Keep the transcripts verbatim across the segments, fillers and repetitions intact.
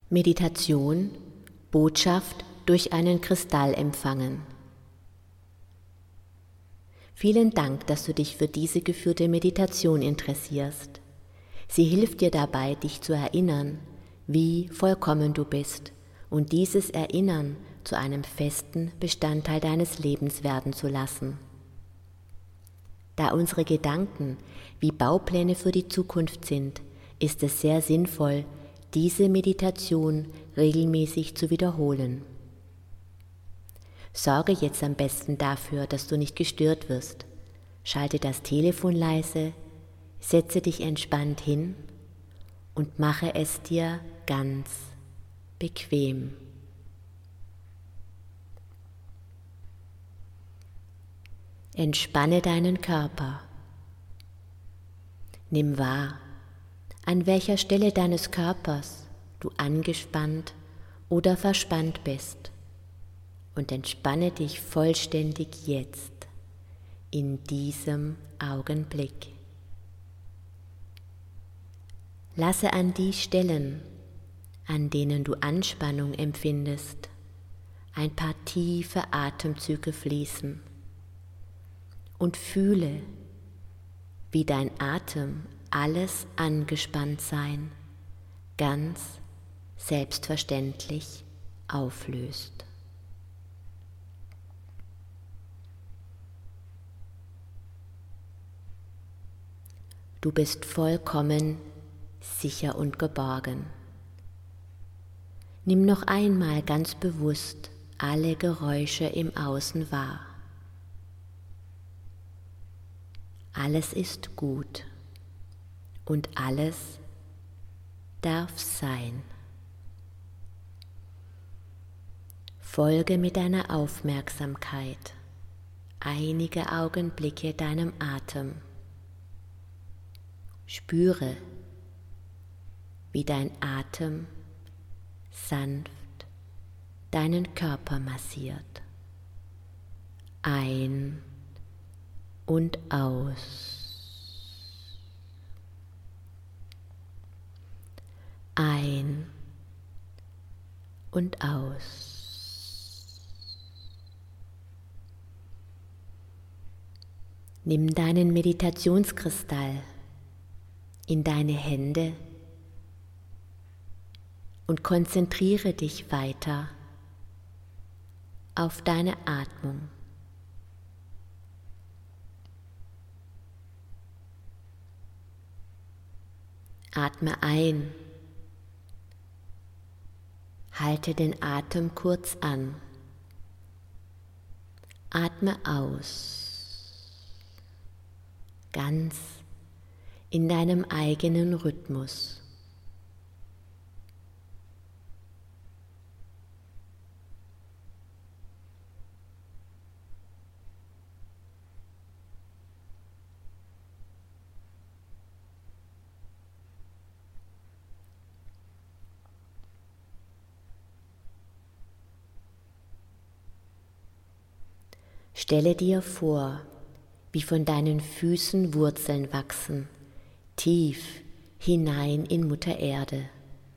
Meditation, Botschaft durch einen Kristall empfangen. Vielen Dank, dass du dich für diese geführte Meditation interessierst. Sie hilft dir dabei, dich zu erinnern, wie vollkommen du bist und dieses Erinnern zu einem festen Bestandteil deines Lebens werden zu lassen. Da unsere Gedanken wie Baupläne für die Zukunft sind, ist es sehr sinnvoll, diese Meditation regelmäßig zu wiederholen. Sorge jetzt am besten dafür, dass du nicht gestört wirst. Schalte das Telefon leise, setze dich entspannt hin und mache es dir ganz bequem. Entspanne deinen Körper. Nimm wahr, an welcher Stelle deines Körpers du angespannt oder verspannt bist, und entspanne dich vollständig jetzt, in diesem Augenblick. Lasse an die Stellen, an denen du Anspannung empfindest, ein paar tiefe Atemzüge fließen und fühle, wie dein Atem alles Angespanntsein ganz selbstverständlich auflöst. Du bist vollkommen sicher und geborgen. Nimm noch einmal ganz bewusst alle Geräusche im Außen wahr. Alles ist gut und alles darf sein. Folge mit deiner Aufmerksamkeit einige Augenblicke deinem Atem. Spüre, wie dein Atem sanft deinen Körper massiert. Ein und aus. Ein und aus. Nimm deinen Meditationskristall in deine Hände und konzentriere dich weiter auf deine Atmung. Atme ein, halte den Atem kurz an, atme aus, ganz in deinem eigenen Rhythmus. Stelle dir vor, wie von deinen Füßen Wurzeln wachsen, tief hinein in Mutter Erde.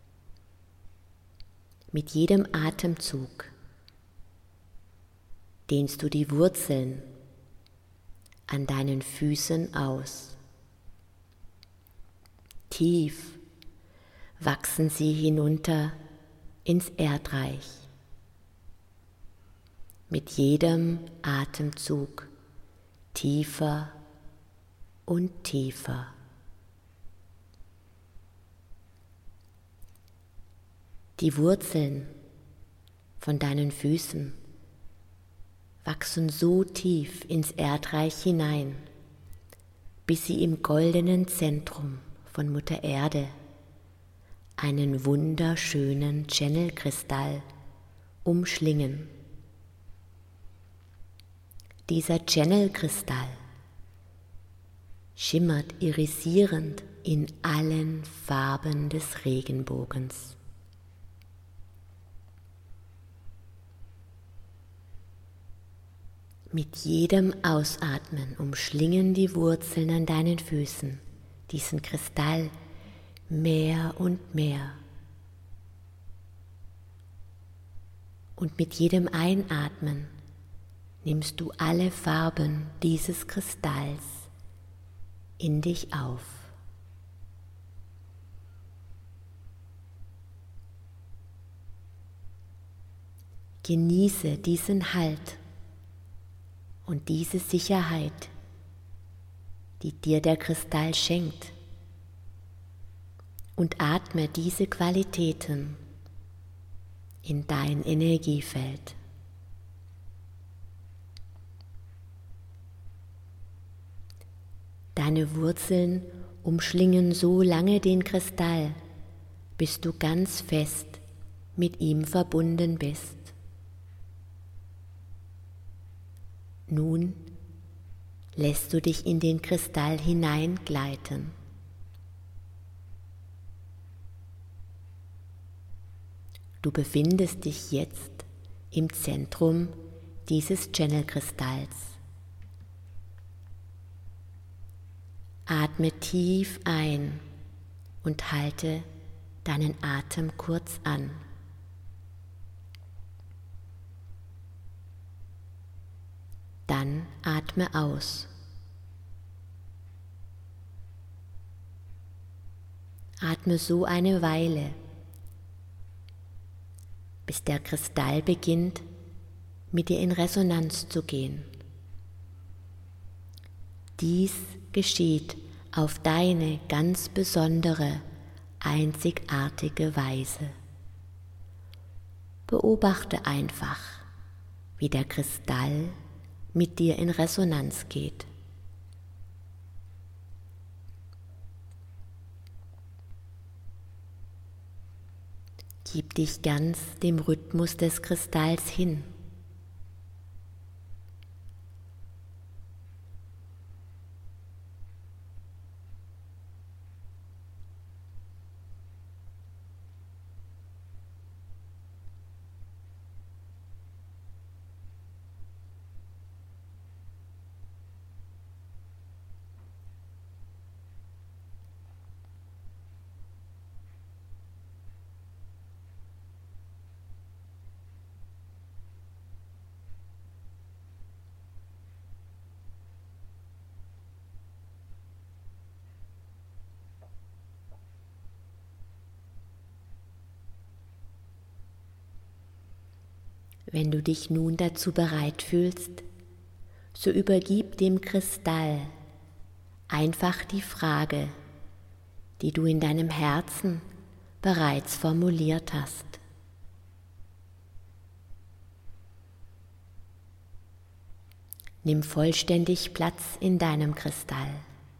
Mit jedem Atemzug dehnst du die Wurzeln an deinen Füßen aus. Tief wachsen sie hinunter ins Erdreich. Mit jedem Atemzug tiefer und tiefer. Die Wurzeln von deinen Füßen wachsen so tief ins Erdreich hinein, bis sie im goldenen Zentrum von Mutter Erde einen wunderschönen Channel-Kristall umschlingen. Dieser Channel-Kristall schimmert irisierend in allen Farben des Regenbogens. Mit jedem Ausatmen umschlingen die Wurzeln an deinen Füßen diesen Kristall mehr und mehr. Und mit jedem Einatmen nimmst du alle Farben dieses Kristalls in dich auf. Genieße diesen Halt und diese Sicherheit, die dir der Kristall schenkt, und atme diese Qualitäten in dein Energiefeld. Deine Wurzeln umschlingen so lange den Kristall, bis du ganz fest mit ihm verbunden bist. Nun lässt du dich in den Kristall hineingleiten. Du befindest dich jetzt im Zentrum dieses Channel-Kristalls. Atme tief ein und halte deinen Atem kurz an. Dann atme aus. Atme so eine Weile, bis der Kristall beginnt, mit dir in Resonanz zu gehen. Dies geschieht auf deine ganz besondere, einzigartige Weise. Beobachte einfach, wie der Kristall mit dir in Resonanz geht. Gib dich ganz dem Rhythmus des Kristalls hin. Wenn du dich nun dazu bereit fühlst, so übergib dem Kristall einfach die Frage, die du in deinem Herzen bereits formuliert hast. Nimm vollständig Platz in deinem Kristall.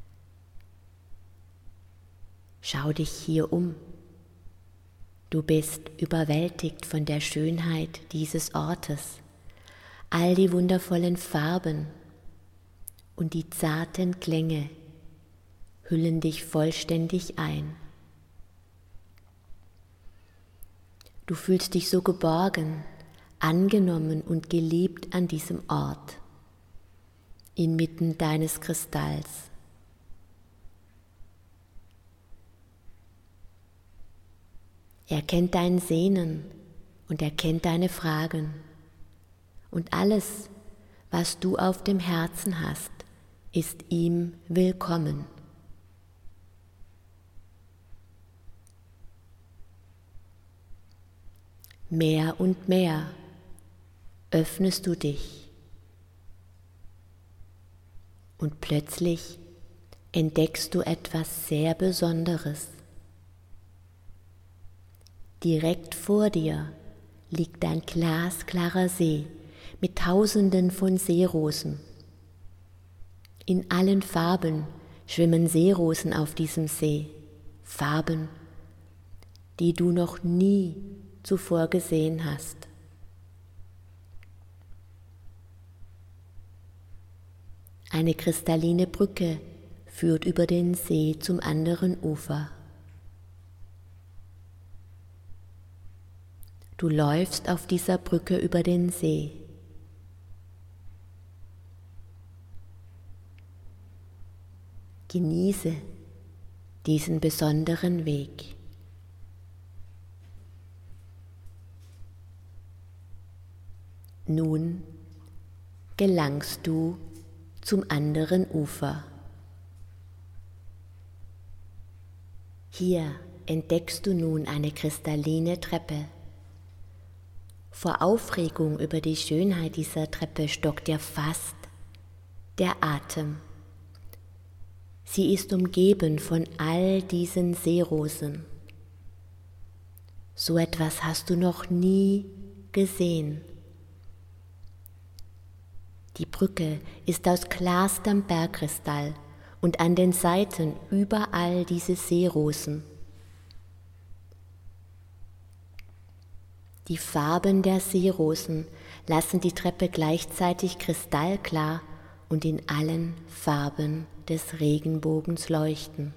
Schau dich hier um. Du bist überwältigt von der Schönheit dieses Ortes, all die wundervollen Farben und die zarten Klänge hüllen dich vollständig ein. Du fühlst dich so geborgen, angenommen und geliebt an diesem Ort, inmitten deines Kristalls. Er kennt dein Sehnen und er kennt deine Fragen. Und alles, was du auf dem Herzen hast, ist ihm willkommen. Mehr und mehr öffnest du dich und plötzlich entdeckst du etwas sehr Besonderes. Direkt vor dir liegt ein glasklarer See mit Tausenden von Seerosen. In allen Farben schwimmen Seerosen auf diesem See, Farben, die du noch nie zuvor gesehen hast. Eine kristalline Brücke führt über den See zum anderen Ufer. Du läufst auf dieser Brücke über den See. Genieße diesen besonderen Weg. Nun gelangst du zum anderen Ufer. Hier entdeckst du nun eine kristalline Treppe. Vor Aufregung über die Schönheit dieser Treppe stockt dir fast der Atem. Sie ist umgeben von all diesen Seerosen. So etwas hast du noch nie gesehen. Die Brücke ist aus klarstem Bergkristall und an den Seiten überall diese Seerosen. Die Farben der Seerosen lassen die Treppe gleichzeitig kristallklar und in allen Farben des Regenbogens leuchten.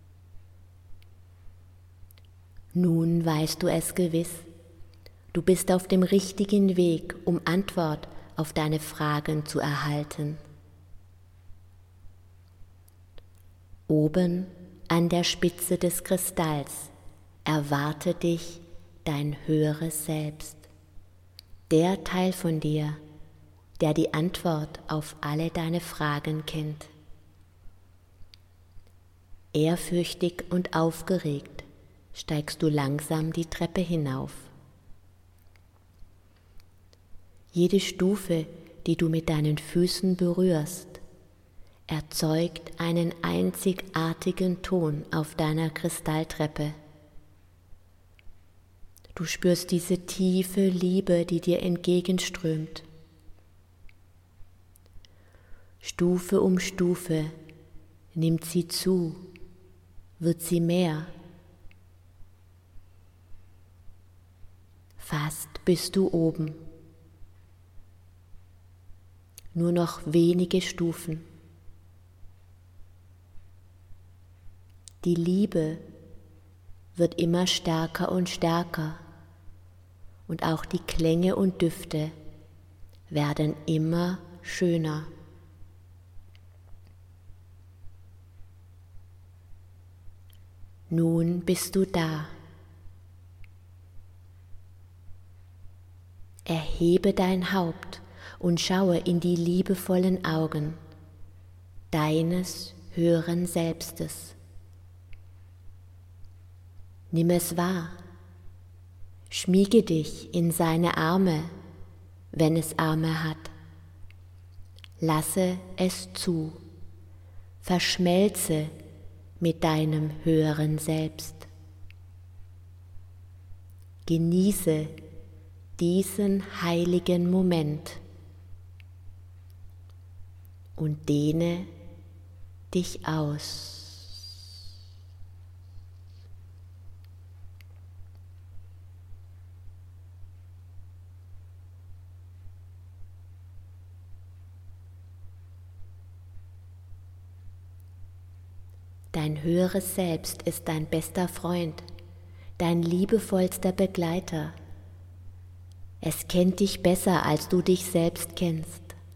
Nun weißt du es gewiss, du bist auf dem richtigen Weg, um Antwort auf deine Fragen zu erhalten. Oben an der Spitze des Kristalls erwarte dich dein höheres Selbst, der Teil von dir, der die Antwort auf alle deine Fragen kennt. Ehrfürchtig und aufgeregt steigst du langsam die Treppe hinauf. Jede Stufe, die du mit deinen Füßen berührst, erzeugt einen einzigartigen Ton auf deiner Kristalltreppe. Du spürst diese tiefe Liebe, die dir entgegenströmt. Stufe um Stufe nimmt sie zu, wird sie mehr. Fast bist du oben. Nur noch wenige Stufen. Die Liebe wird immer stärker und stärker und auch die Klänge und Düfte werden immer schöner. Nun bist du da. Erhebe dein Haupt und schaue in die liebevollen Augen deines höheren Selbstes. Nimm es wahr, schmiege dich in seine Arme, wenn es Arme hat. Lasse es zu, verschmelze mit deinem höheren Selbst. Genieße diesen heiligen Moment und dehne dich aus. Dein höheres Selbst ist dein bester Freund, dein liebevollster Begleiter. Es kennt dich besser, als du dich selbst kennst.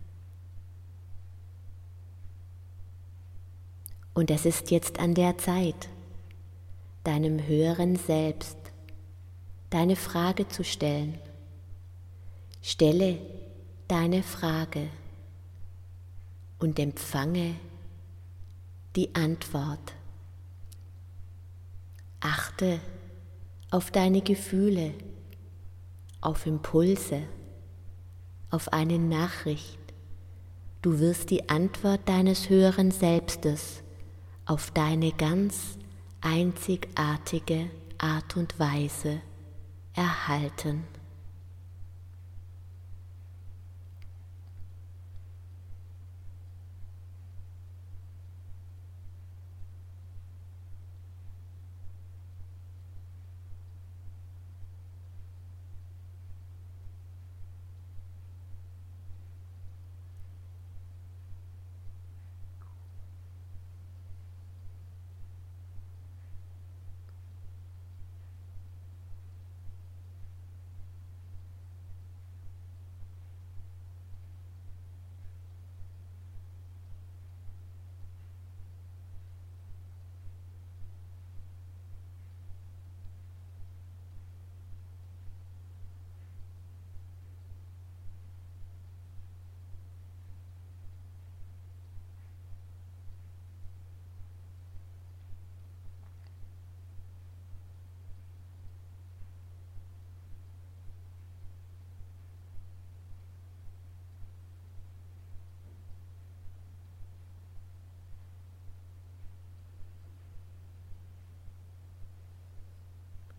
Und es ist jetzt an der Zeit, deinem höheren Selbst deine Frage zu stellen. Stelle deine Frage und empfange die Antwort. Achte auf deine Gefühle, auf Impulse, auf eine Nachricht. Du wirst die Antwort deines höheren Selbstes auf deine ganz einzigartige Art und Weise erhalten.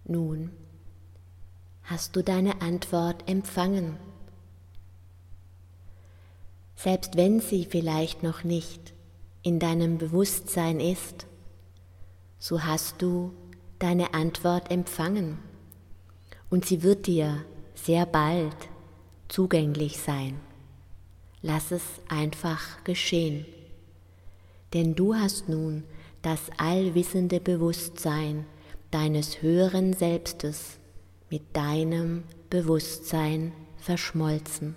Nun hast du deine Antwort empfangen. Selbst wenn sie vielleicht noch nicht in deinem Bewusstsein ist, so hast du deine Antwort empfangen und sie wird dir sehr bald zugänglich sein. Lass es einfach geschehen, denn du hast nun das allwissende Bewusstsein deines höheren Selbstes mit deinem Bewusstsein verschmolzen.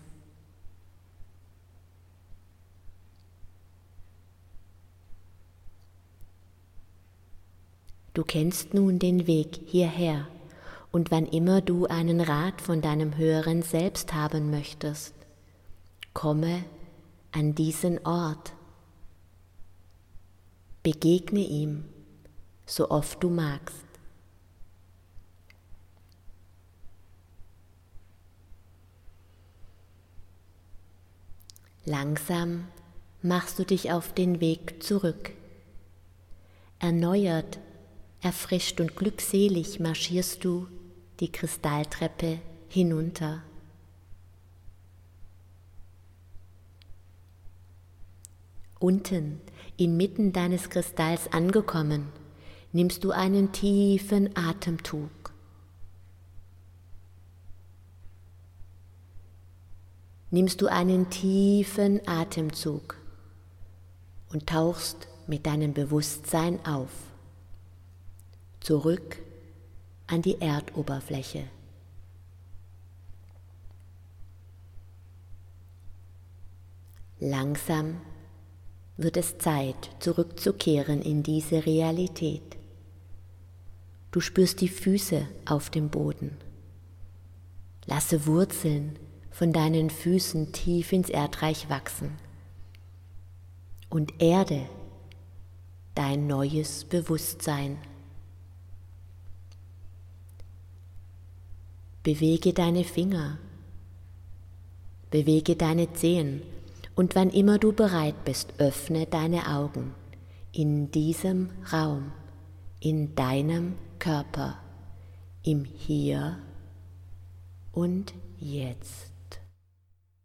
Du kennst nun den Weg hierher und wann immer du einen Rat von deinem höheren Selbst haben möchtest, komme an diesen Ort. Begegne ihm, so oft du magst. Langsam machst du dich auf den Weg zurück. Erneuert, erfrischt und glückselig marschierst du die Kristalltreppe hinunter. Unten, inmitten deines Kristalls angekommen, nimmst du einen tiefen Atemzug. Nimmst du einen tiefen Atemzug und tauchst mit deinem Bewusstsein auf, zurück an die Erdoberfläche. Langsam wird es Zeit, zurückzukehren in diese Realität. Du spürst die Füße auf dem Boden. Lasse Wurzeln von deinen Füßen tief ins Erdreich wachsen und erde dein neues Bewusstsein. Bewege deine Finger, bewege deine Zehen und wann immer du bereit bist, öffne deine Augen in diesem Raum, in deinem Körper, im Hier und Jetzt.